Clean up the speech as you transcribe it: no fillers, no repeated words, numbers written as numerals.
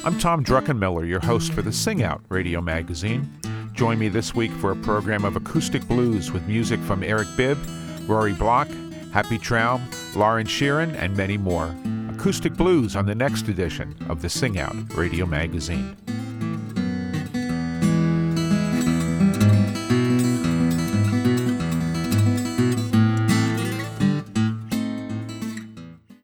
I'm Tom Druckenmiller, your host for the Sing Out radio magazine. Join me this week for a program of acoustic blues with music from Eric Bibb, Rory Block, Happy Traum, Lauren Sheeran, and many more. Acoustic blues on the next edition of the Sing Out radio magazine.